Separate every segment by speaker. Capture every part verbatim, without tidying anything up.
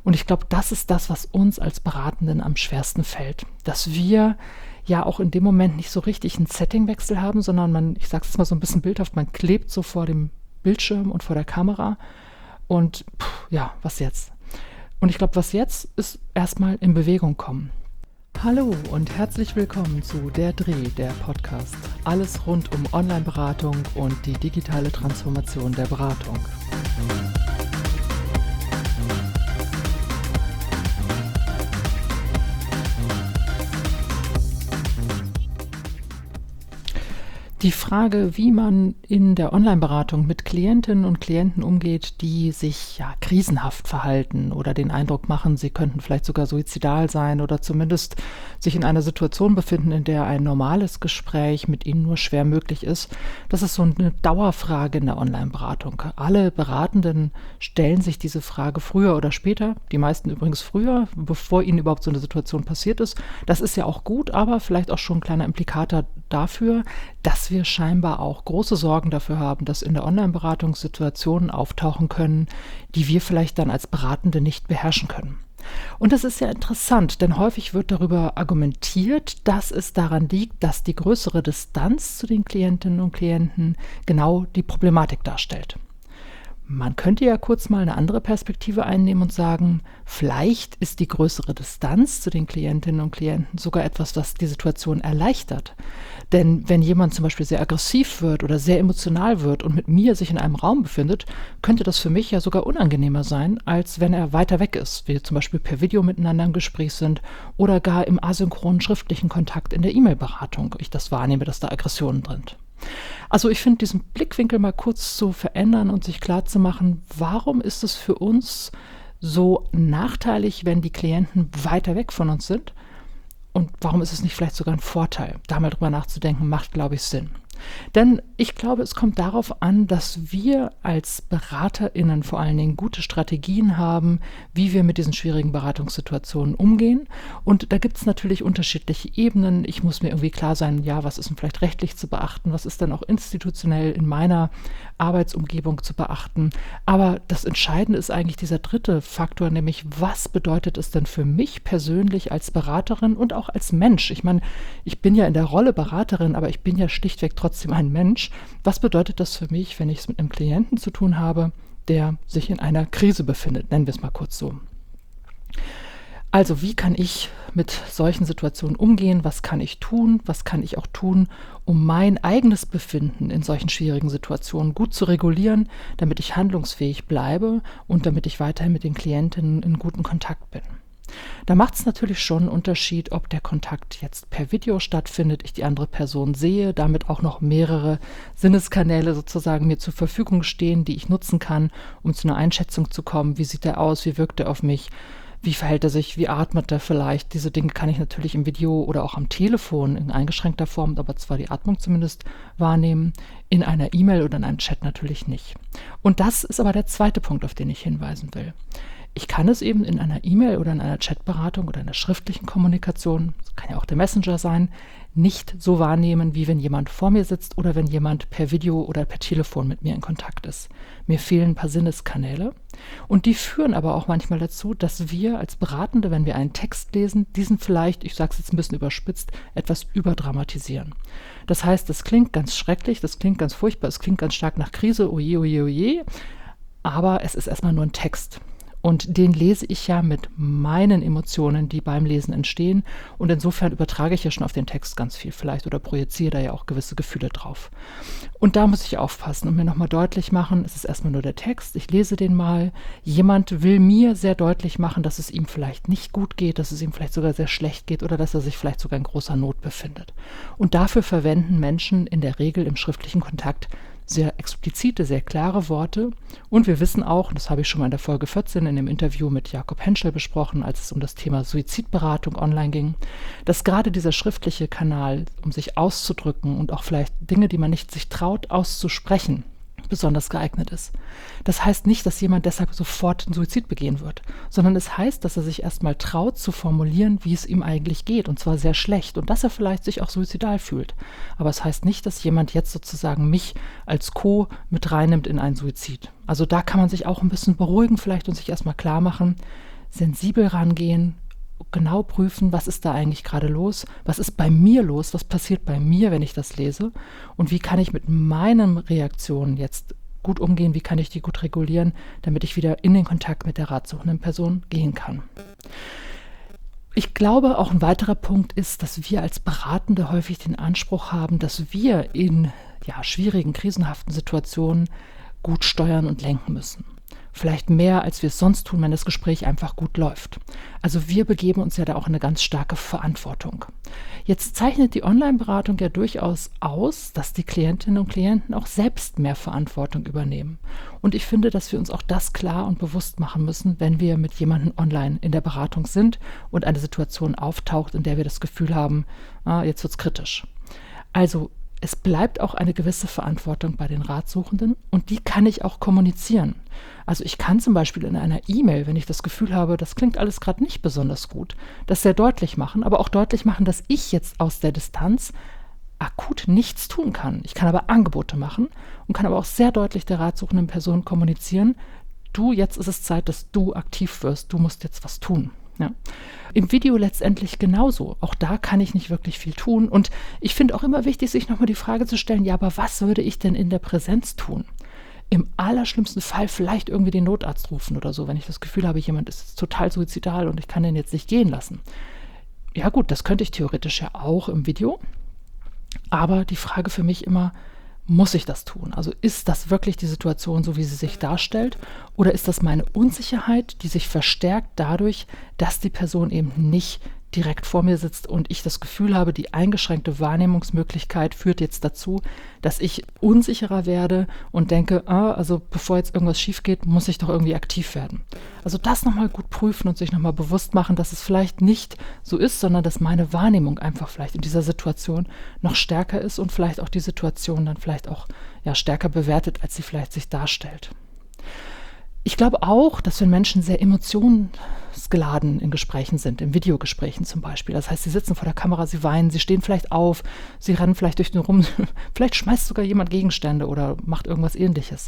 Speaker 1: Und ich glaube, das ist das, was uns als Beratenden am schwersten fällt, dass wir ja auch in dem Moment nicht so richtig einen Settingwechsel haben, sondern man, ich sage es mal so ein bisschen bildhaft, man klebt so vor dem Bildschirm und vor der Kamera und pff, ja, was jetzt? Und ich glaube, was jetzt ist erstmal in Bewegung kommen. Hallo und herzlich willkommen zu Der Dreh, der Podcast. Alles rund um Online-Beratung und die digitale Transformation der Beratung. Die Frage, wie man in der Online-Beratung mit Klientinnen und Klienten umgeht, die sich ja krisenhaft verhalten oder den Eindruck machen, sie könnten vielleicht sogar suizidal sein oder zumindest sich in einer Situation befinden, in der ein normales Gespräch mit ihnen nur schwer möglich ist, das ist so eine Dauerfrage in der Online-Beratung. Alle Beratenden stellen sich diese Frage früher oder später, die meisten übrigens früher, bevor ihnen überhaupt so eine Situation passiert ist. Das ist ja auch gut, aber vielleicht auch schon ein kleiner Implikator dafür, dass wir scheinbar auch große Sorgen dafür haben, dass in der Online-Beratung Situationen auftauchen können, die wir vielleicht dann als Beratende nicht beherrschen können. Und das ist ja interessant, denn häufig wird darüber argumentiert, dass es daran liegt, dass die größere Distanz zu den Klientinnen und Klienten genau die Problematik darstellt. Man könnte ja kurz mal eine andere Perspektive einnehmen und sagen, vielleicht ist die größere Distanz zu den Klientinnen und Klienten sogar etwas, was die Situation erleichtert. Denn wenn jemand zum Beispiel sehr aggressiv wird oder sehr emotional wird und mit mir sich in einem Raum befindet, könnte das für mich ja sogar unangenehmer sein, als wenn er weiter weg ist, wir zum Beispiel per Video miteinander im Gespräch sind oder gar im asynchronen schriftlichen Kontakt in der E-Mail-Beratung ich das wahrnehme, dass da Aggressionen drin sind. Also ich finde, diesen Blickwinkel mal kurz zu verändern und sich klar zu machen, warum ist es für uns so nachteilig, wenn die Klienten weiter weg von uns sind? Und warum ist es nicht vielleicht sogar ein Vorteil? Da mal drüber nachzudenken, macht, glaube ich, Sinn. Denn ich glaube, es kommt darauf an, dass wir als BeraterInnen vor allen Dingen gute Strategien haben, wie wir mit diesen schwierigen Beratungssituationen umgehen. Und da gibt es natürlich unterschiedliche Ebenen. Ich muss mir irgendwie klar sein, ja, was ist denn vielleicht rechtlich zu beachten? Was ist dann auch institutionell in meiner Arbeitsumgebung zu beachten? Aber das Entscheidende ist eigentlich dieser dritte Faktor, nämlich was bedeutet es denn für mich persönlich als Beraterin und auch als Mensch? Ich meine, ich bin ja in der Rolle Beraterin, aber ich bin ja schlichtweg trotzdem ein Mensch. Was bedeutet das für mich, wenn ich es mit einem Klienten zu tun habe, der sich in einer Krise befindet? Nennen wir es mal kurz so. Also wie kann ich mit solchen Situationen umgehen? Was kann ich tun? Was kann ich auch tun, um mein eigenes Befinden in solchen schwierigen Situationen gut zu regulieren, damit ich handlungsfähig bleibe und damit ich weiterhin mit den Klientinnen in guten Kontakt bin? Da macht es natürlich schon einen Unterschied, ob der Kontakt jetzt per Video stattfindet, ich die andere Person sehe, damit auch noch mehrere Sinneskanäle sozusagen mir zur Verfügung stehen, die ich nutzen kann, um zu einer Einschätzung zu kommen. Wie sieht er aus? Wie wirkt er auf mich? Wie verhält er sich? Wie atmet er vielleicht? Diese Dinge kann ich natürlich im Video oder auch am Telefon in eingeschränkter Form, aber zwar die Atmung zumindest wahrnehmen, in einer E-Mail oder in einem Chat natürlich nicht. Und das ist aber der zweite Punkt, auf den ich hinweisen will. Ich kann es eben in einer E-Mail oder in einer Chatberatung oder in einer schriftlichen Kommunikation, das kann ja auch der Messenger sein, nicht so wahrnehmen, wie wenn jemand vor mir sitzt oder wenn jemand per Video oder per Telefon mit mir in Kontakt ist. Mir fehlen ein paar Sinneskanäle und die führen aber auch manchmal dazu, dass wir als Beratende, wenn wir einen Text lesen, diesen vielleicht, ich sage es jetzt ein bisschen überspitzt, etwas überdramatisieren. Das heißt, das klingt ganz schrecklich, das klingt ganz furchtbar, es klingt ganz stark nach Krise, oje, oje, oje, aber es ist erstmal nur ein Text. Und den lese ich ja mit meinen Emotionen, die beim Lesen entstehen. Und insofern übertrage ich ja schon auf den Text ganz viel vielleicht oder projiziere da ja auch gewisse Gefühle drauf. Und da muss ich aufpassen und mir nochmal deutlich machen, es ist erstmal nur der Text, ich lese den mal. Jemand will mir sehr deutlich machen, dass es ihm vielleicht nicht gut geht, dass es ihm vielleicht sogar sehr schlecht geht oder dass er sich vielleicht sogar in großer Not befindet. Und dafür verwenden Menschen in der Regel im schriftlichen Kontakt sehr explizite, sehr klare Worte. Und wir wissen auch, das habe ich schon mal in der Folge vierzehn in dem Interview mit Jakob Henschel besprochen, als es um das Thema Suizidberatung online ging, dass gerade dieser schriftliche Kanal, um sich auszudrücken und auch vielleicht Dinge, die man nicht sich traut auszusprechen, besonders geeignet ist. Das heißt nicht, dass jemand deshalb sofort einen Suizid begehen wird, sondern es heißt, dass er sich erstmal traut zu formulieren, wie es ihm eigentlich geht, und zwar sehr schlecht, und dass er vielleicht sich auch suizidal fühlt. Aber es heißt nicht, dass jemand jetzt sozusagen mich als Co. mit reinnimmt in einen Suizid. Also da kann man sich auch ein bisschen beruhigen vielleicht und sich erstmal klar machen, sensibel rangehen, genau prüfen, was ist da eigentlich gerade los, was ist bei mir los, was passiert bei mir, wenn ich das lese und wie kann ich mit meinen Reaktionen jetzt gut umgehen, wie kann ich die gut regulieren, damit ich wieder in den Kontakt mit der ratsuchenden Person gehen kann. Ich glaube, auch ein weiterer Punkt ist, dass wir als Beratende häufig den Anspruch haben, dass wir in ja, schwierigen, krisenhaften Situationen gut steuern und lenken müssen. Vielleicht mehr, als wir es sonst tun, wenn das Gespräch einfach gut läuft. Also wir begeben uns ja da auch in eine ganz starke Verantwortung. Jetzt zeichnet die Online-Beratung ja durchaus aus, dass die Klientinnen und Klienten auch selbst mehr Verantwortung übernehmen. Und ich finde, dass wir uns auch das klar und bewusst machen müssen, wenn wir mit jemandem online in der Beratung sind und eine Situation auftaucht, in der wir das Gefühl haben, ah, jetzt wird's kritisch. Also es bleibt auch eine gewisse Verantwortung bei den Ratsuchenden und die kann ich auch kommunizieren. Also ich kann zum Beispiel in einer E-Mail, wenn ich das Gefühl habe, das klingt alles gerade nicht besonders gut, das sehr deutlich machen, aber auch deutlich machen, dass ich jetzt aus der Distanz akut nichts tun kann. Ich kann aber Angebote machen und kann aber auch sehr deutlich der ratsuchenden Person kommunizieren, du, jetzt ist es Zeit, dass du aktiv wirst, du musst jetzt was tun. Ja. Im Video letztendlich genauso. Auch da kann ich nicht wirklich viel tun. Und ich finde auch immer wichtig, sich nochmal die Frage zu stellen, ja, aber was würde ich denn in der Präsenz tun? Im allerschlimmsten Fall vielleicht irgendwie den Notarzt rufen oder so, wenn ich das Gefühl habe, jemand ist jetzt total suizidal und ich kann den jetzt nicht gehen lassen. Ja gut, das könnte ich theoretisch ja auch im Video. Aber die Frage für mich immer, muss ich das tun? Also ist das wirklich die Situation, so wie sie sich darstellt? Oder ist das meine Unsicherheit, die sich verstärkt dadurch, dass die Person eben nicht direkt vor mir sitzt und ich das Gefühl habe, die eingeschränkte Wahrnehmungsmöglichkeit führt jetzt dazu, dass ich unsicherer werde und denke, ah, also bevor jetzt irgendwas schief geht, muss ich doch irgendwie aktiv werden. Also das nochmal gut prüfen und sich nochmal bewusst machen, dass es vielleicht nicht so ist, sondern dass meine Wahrnehmung einfach vielleicht in dieser Situation noch stärker ist und vielleicht auch die Situation dann vielleicht auch ja, stärker bewertet, als sie vielleicht sich darstellt. Ich glaube auch, dass wenn Menschen sehr emotionsgeladen in Gesprächen sind, in Videogesprächen zum Beispiel, das heißt, sie sitzen vor der Kamera, sie weinen, sie stehen vielleicht auf, sie rennen vielleicht durch den Rum, vielleicht schmeißt sogar jemand Gegenstände oder macht irgendwas Ähnliches.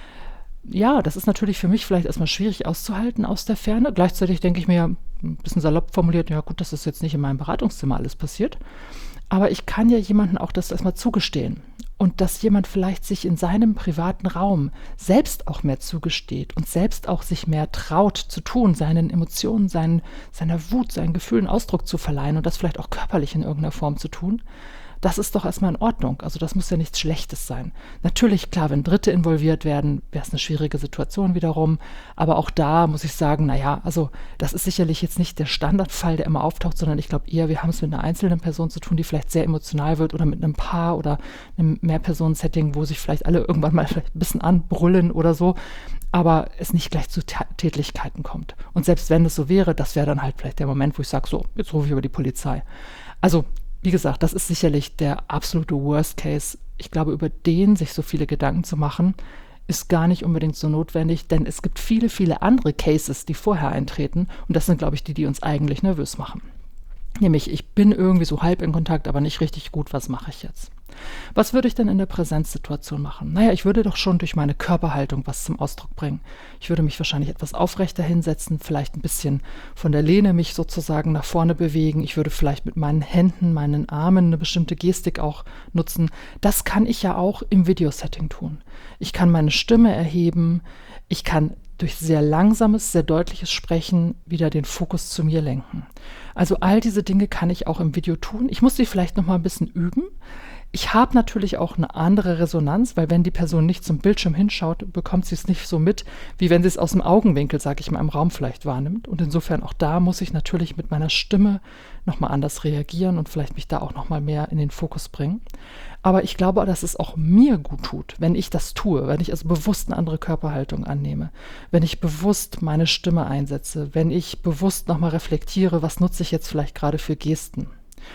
Speaker 1: Ja, das ist natürlich für mich vielleicht erstmal schwierig auszuhalten aus der Ferne. Gleichzeitig denke ich mir, ein bisschen salopp formuliert, ja gut, dass das jetzt nicht in meinem Beratungszimmer alles passiert. Aber ich kann ja jemandem auch das erstmal zugestehen. Und dass jemand vielleicht sich in seinem privaten Raum selbst auch mehr zugesteht und selbst auch sich mehr traut zu tun, seinen Emotionen, seinen, seiner Wut, seinen Gefühlen Ausdruck zu verleihen und das vielleicht auch körperlich in irgendeiner Form zu tun, das ist doch erstmal in Ordnung. Also das muss ja nichts Schlechtes sein. Natürlich, klar, wenn Dritte involviert werden, wäre es eine schwierige Situation wiederum. Aber auch da muss ich sagen, naja, also das ist sicherlich jetzt nicht der Standardfall, der immer auftaucht, sondern ich glaube eher, wir haben es mit einer einzelnen Person zu tun, die vielleicht sehr emotional wird oder mit einem Paar oder einem Mehrpersonen-Setting, wo sich vielleicht alle irgendwann mal vielleicht ein bisschen anbrüllen oder so, aber es nicht gleich zu Tätlichkeiten kommt. Und selbst wenn es so wäre, das wäre dann halt vielleicht der Moment, wo ich sage, so, jetzt rufe ich über die Polizei. Also wie gesagt, das ist sicherlich der absolute Worst Case. Ich glaube, über den sich so viele Gedanken zu machen, ist gar nicht unbedingt so notwendig, denn es gibt viele, viele andere Cases, die vorher eintreten und das sind, glaube ich, die, die uns eigentlich nervös machen. Nämlich, ich bin irgendwie so halb in Kontakt, aber nicht richtig gut, was mache ich jetzt? Was würde ich denn in der Präsenzsituation machen? Naja, ich würde doch schon durch meine Körperhaltung was zum Ausdruck bringen. Ich würde mich wahrscheinlich etwas aufrechter hinsetzen, vielleicht ein bisschen von der Lehne mich sozusagen nach vorne bewegen. Ich würde vielleicht mit meinen Händen, meinen Armen eine bestimmte Gestik auch nutzen. Das kann ich ja auch im Videosetting tun. Ich kann meine Stimme erheben. Ich kann durch sehr langsames, sehr deutliches Sprechen wieder den Fokus zu mir lenken. Also all diese Dinge kann ich auch im Video tun. Ich muss sie vielleicht noch mal ein bisschen üben. Ich habe natürlich auch eine andere Resonanz, weil wenn die Person nicht zum Bildschirm hinschaut, bekommt sie es nicht so mit, wie wenn sie es aus dem Augenwinkel, sage ich mal, im Raum vielleicht wahrnimmt. Und insofern auch da muss ich natürlich mit meiner Stimme nochmal anders reagieren und vielleicht mich da auch nochmal mehr in den Fokus bringen. Aber ich glaube, dass es auch mir gut tut, wenn ich das tue, wenn ich also bewusst eine andere Körperhaltung annehme, wenn ich bewusst meine Stimme einsetze, wenn ich bewusst nochmal reflektiere, was nutze ich jetzt vielleicht gerade für Gesten.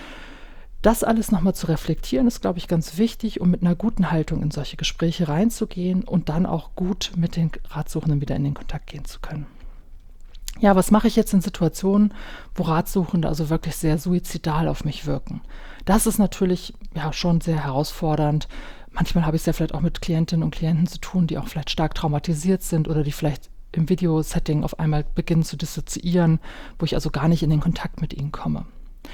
Speaker 1: Das alles nochmal zu reflektieren, ist, glaube ich, ganz wichtig, um mit einer guten Haltung in solche Gespräche reinzugehen und dann auch gut mit den Ratsuchenden wieder in den Kontakt gehen zu können. Ja, was mache ich jetzt in Situationen, wo Ratsuchende also wirklich sehr suizidal auf mich wirken? Das ist natürlich ja schon sehr herausfordernd. Manchmal habe ich es ja vielleicht auch mit Klientinnen und Klienten zu tun, die auch vielleicht stark traumatisiert sind oder die vielleicht im Videosetting auf einmal beginnen zu dissoziieren, wo ich also gar nicht in den Kontakt mit ihnen komme.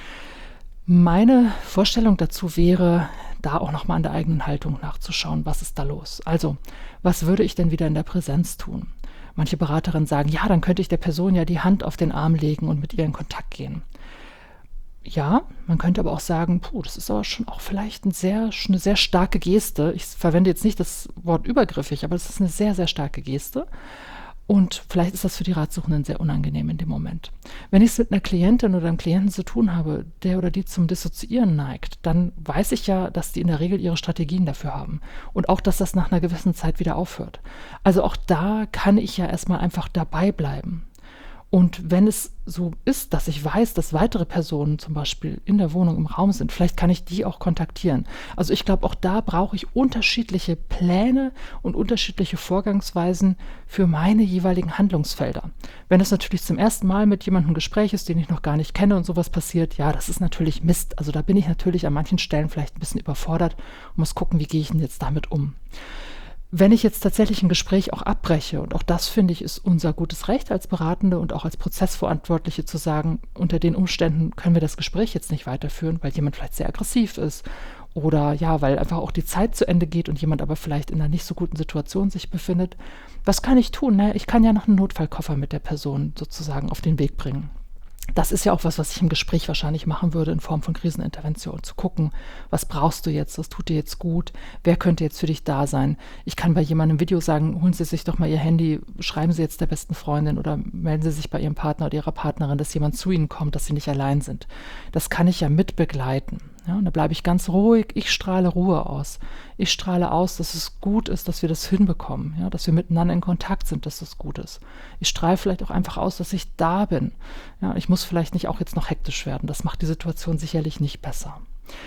Speaker 1: Meine Vorstellung dazu wäre, da auch nochmal an der eigenen Haltung nachzuschauen, was ist da los? Also, was würde ich denn wieder in der Präsenz tun? Manche Beraterinnen sagen, ja, dann könnte ich der Person ja die Hand auf den Arm legen und mit ihr in Kontakt gehen. Ja, man könnte aber auch sagen, puh, das ist aber schon auch vielleicht ein sehr, eine sehr starke Geste. Ich verwende jetzt nicht das Wort übergriffig, aber es ist eine sehr, sehr starke Geste. Und vielleicht ist das für die Ratsuchenden sehr unangenehm in dem Moment. Wenn ich es mit einer Klientin oder einem Klienten zu tun habe, der oder die zum Dissoziieren neigt, dann weiß ich ja, dass die in der Regel ihre Strategien dafür haben. Und auch, dass das nach einer gewissen Zeit wieder aufhört. Also auch da kann ich ja erstmal einfach dabei bleiben. Und wenn es so ist, dass ich weiß, dass weitere Personen zum Beispiel in der Wohnung im Raum sind, vielleicht kann ich die auch kontaktieren. Also ich glaube, auch da brauche ich unterschiedliche Pläne und unterschiedliche Vorgangsweisen für meine jeweiligen Handlungsfelder. Wenn es natürlich zum ersten Mal mit jemandem ein Gespräch ist, den ich noch gar nicht kenne und sowas passiert, ja, das ist natürlich Mist. Also da bin ich natürlich an manchen Stellen vielleicht ein bisschen überfordert und muss gucken, wie gehe ich denn jetzt damit um. Wenn ich jetzt tatsächlich ein Gespräch auch abbreche, und auch das, finde ich, ist unser gutes Recht als Beratende und auch als Prozessverantwortliche zu sagen, unter den Umständen können wir das Gespräch jetzt nicht weiterführen, weil jemand vielleicht sehr aggressiv ist oder ja, weil einfach auch die Zeit zu Ende geht und jemand aber vielleicht in einer nicht so guten Situation sich befindet. Was kann ich tun? Ne? Ich kann ja noch einen Notfallkoffer mit der Person sozusagen auf den Weg bringen. Das ist ja auch was, was ich im Gespräch wahrscheinlich machen würde in Form von Krisenintervention. Zu gucken, was brauchst du jetzt, was tut dir jetzt gut, wer könnte jetzt für dich da sein. Ich kann bei jemandem im Video sagen, holen Sie sich doch mal Ihr Handy, schreiben Sie jetzt der besten Freundin oder melden Sie sich bei Ihrem Partner oder Ihrer Partnerin, dass jemand zu Ihnen kommt, dass Sie nicht allein sind. Das kann ich ja mit begleiten. Ja, und da bleibe ich ganz ruhig, ich strahle Ruhe aus. Ich strahle aus, dass es gut ist, dass wir das hinbekommen, ja, dass wir miteinander in Kontakt sind, dass das gut ist. Ich strahle vielleicht auch einfach aus, dass ich da bin. Ja, ich muss vielleicht nicht auch jetzt noch hektisch werden. Das macht die Situation sicherlich nicht besser.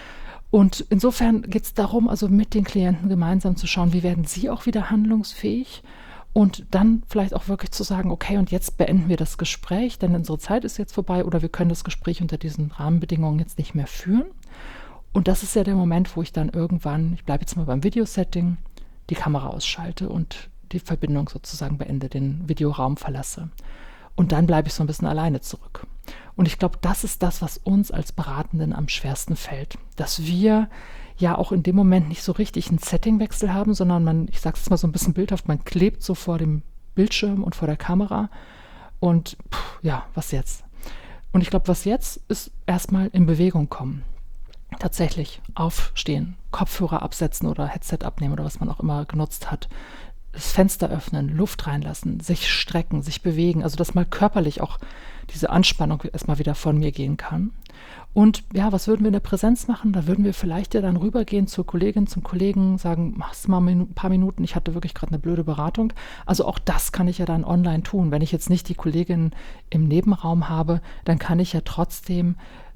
Speaker 1: Und insofern geht es darum, also mit den Klienten gemeinsam zu schauen, wie werden sie auch wieder handlungsfähig und dann vielleicht auch wirklich zu sagen, okay, und jetzt beenden wir das Gespräch, denn unsere Zeit ist jetzt vorbei oder wir können das Gespräch unter diesen Rahmenbedingungen jetzt nicht mehr führen. Und das ist ja der Moment, wo ich dann irgendwann, ich bleibe jetzt mal beim Videosetting, die Kamera ausschalte und die Verbindung sozusagen beende, den Videoraum verlasse. Und dann bleibe ich so ein bisschen alleine zurück. Und ich glaube, das ist das, was uns als Beratenden am schwersten fällt. Dass wir ja auch in dem Moment nicht so richtig einen Settingwechsel haben, sondern man, ich sage es mal so ein bisschen bildhaft, man klebt so vor dem Bildschirm und vor der Kamera. Und pff, ja, was jetzt? Und ich glaube, was jetzt ist erstmal in Bewegung kommen. Tatsächlich aufstehen, Kopfhörer absetzen oder Headset abnehmen oder was man auch immer genutzt hat. Das Fenster öffnen, Luft reinlassen, sich strecken, sich bewegen, also dass mal körperlich auch diese Anspannung erstmal wieder von mir gehen kann. Und ja, was würden wir in der Präsenz machen? Da würden wir vielleicht ja dann rübergehen zur Kollegin, zum Kollegen, sagen, machst du mal ein paar Minuten, ich hatte wirklich gerade eine blöde Beratung. Also auch das kann ich ja dann online tun. Wenn ich jetzt nicht die Kollegin im Nebenraum habe, dann kann ich ja trotzdem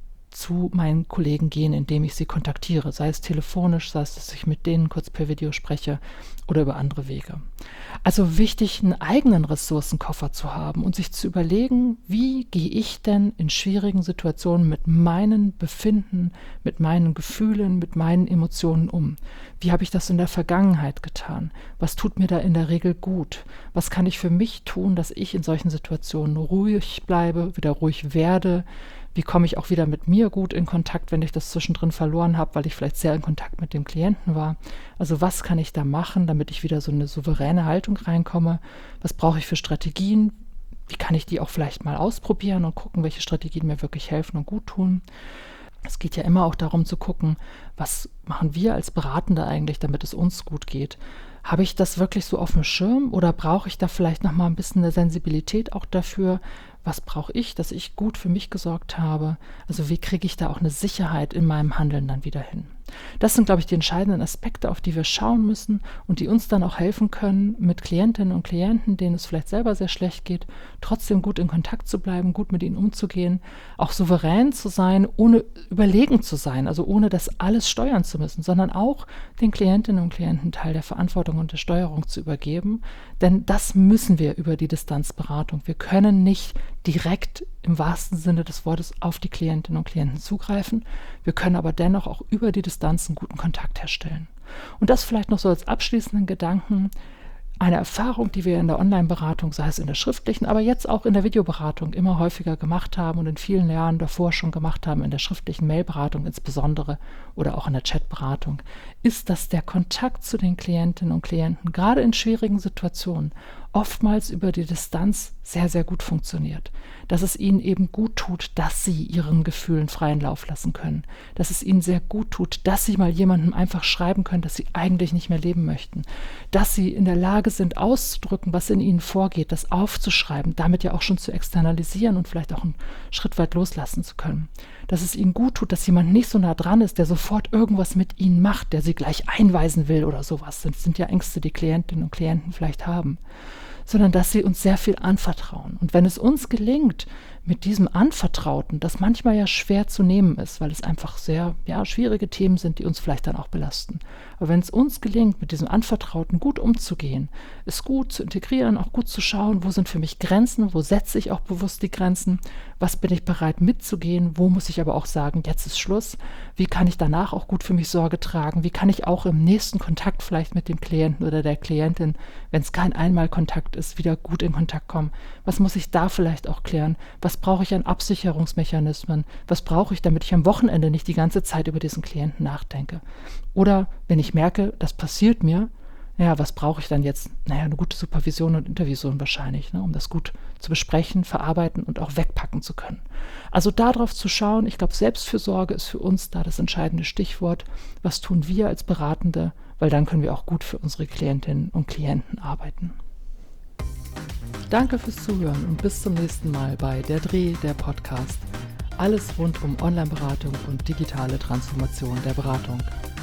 Speaker 1: zu meinen Kollegen gehen, indem ich sie kontaktiere, sei es telefonisch, sei es, dass ich mit denen kurz per Video spreche oder über andere Wege. Also wichtig, einen eigenen Ressourcenkoffer zu haben und sich zu überlegen, wie gehe ich denn in schwierigen Situationen mit meinen Befinden, mit meinen Gefühlen, mit meinen Emotionen um? Wie habe ich das in der Vergangenheit getan? Was tut mir da in der Regel gut? Was kann ich für mich tun, dass ich in solchen Situationen ruhig bleibe, wieder ruhig werde? Wie komme ich auch wieder mit mir gut in Kontakt, wenn ich das zwischendrin verloren habe, weil ich vielleicht sehr in Kontakt mit dem Klienten war? Also was kann ich da machen, damit ich wieder so eine souveräne Haltung reinkomme? Was brauche ich für Strategien? Wie kann ich die auch vielleicht mal ausprobieren und gucken, welche Strategien mir wirklich helfen und gut tun? Es geht ja immer auch darum zu gucken, was machen wir als Beratende eigentlich, damit es uns gut geht. Habe ich das wirklich so auf dem Schirm oder brauche ich da vielleicht nochmal ein bisschen eine Sensibilität auch dafür, was brauche ich, dass ich gut für mich gesorgt habe? Also wie kriege ich da auch eine Sicherheit in meinem Handeln dann wieder hin? Das sind, glaube ich, die entscheidenden Aspekte, auf die wir schauen müssen und die uns dann auch helfen können, mit Klientinnen und Klienten, denen es vielleicht selber sehr schlecht geht, trotzdem gut in Kontakt zu bleiben, gut mit ihnen umzugehen, auch souverän zu sein, ohne überlegen zu sein, also ohne das alles steuern zu müssen, sondern auch den Klientinnen und Klienten Teil der Verantwortung und der Steuerung zu übergeben. Denn das müssen wir über die Distanzberatung. Wir können nicht direkt im wahrsten Sinne des Wortes auf die Klientinnen und Klienten zugreifen. Wir können aber dennoch auch über die Distanz einen guten Kontakt herstellen. Und das vielleicht noch so als abschließenden Gedanken. Eine Erfahrung, die wir in der Online-Beratung, sei es in der schriftlichen, aber jetzt auch in der Videoberatung immer häufiger gemacht haben und in vielen Jahren davor schon gemacht haben, in der schriftlichen Mailberatung insbesondere oder auch in der Chatberatung, ist, dass der Kontakt zu den Klientinnen und Klienten gerade in schwierigen Situationen oftmals über die Distanz sehr, sehr gut funktioniert. Dass es ihnen eben gut tut, dass sie ihren Gefühlen freien Lauf lassen können. Dass es ihnen sehr gut tut, dass sie mal jemandem einfach schreiben können, dass sie eigentlich nicht mehr leben möchten. Dass sie in der Lage sind, auszudrücken, was in ihnen vorgeht, das aufzuschreiben, damit ja auch schon zu externalisieren und vielleicht auch einen Schritt weit loslassen zu können. Dass es ihnen gut tut, dass jemand nicht so nah dran ist, der sofort irgendwas mit ihnen macht, der sie gleich einweisen will oder sowas. Das sind ja Ängste, die Klientinnen und Klienten vielleicht haben. Sondern dass sie uns sehr viel anvertrauen. Und wenn es uns gelingt, mit diesem Anvertrauten, das manchmal ja schwer zu nehmen ist, weil es einfach sehr ja, schwierige Themen sind, die uns vielleicht dann auch belasten. Aber wenn es uns gelingt, mit diesem Anvertrauten gut umzugehen, es gut zu integrieren, auch gut zu schauen, wo sind für mich Grenzen, wo setze ich auch bewusst die Grenzen, was bin ich bereit mitzugehen, wo muss ich aber auch sagen, jetzt ist Schluss, wie kann ich danach auch gut für mich Sorge tragen, wie kann ich auch im nächsten Kontakt vielleicht mit dem Klienten oder der Klientin, wenn es kein Einmalkontakt ist, wieder gut in Kontakt kommen, was muss ich da vielleicht auch klären, was brauche ich an Absicherungsmechanismen, was brauche ich, damit ich am Wochenende nicht die ganze Zeit über diesen Klienten nachdenke. Oder wenn ich merke, das passiert mir, naja, was brauche ich dann jetzt? Naja, eine gute Supervision und Intervision wahrscheinlich, ne, um das gut zu besprechen, verarbeiten und auch wegpacken zu können. Also darauf zu schauen, ich glaube, Selbstfürsorge ist für uns da das entscheidende Stichwort. Was tun wir als Beratende? Weil dann können wir auch gut für unsere Klientinnen und Klienten arbeiten. Danke fürs Zuhören und bis zum nächsten Mal bei Der Dreh, der Podcast. Alles rund um Online-Beratung und digitale Transformation der Beratung.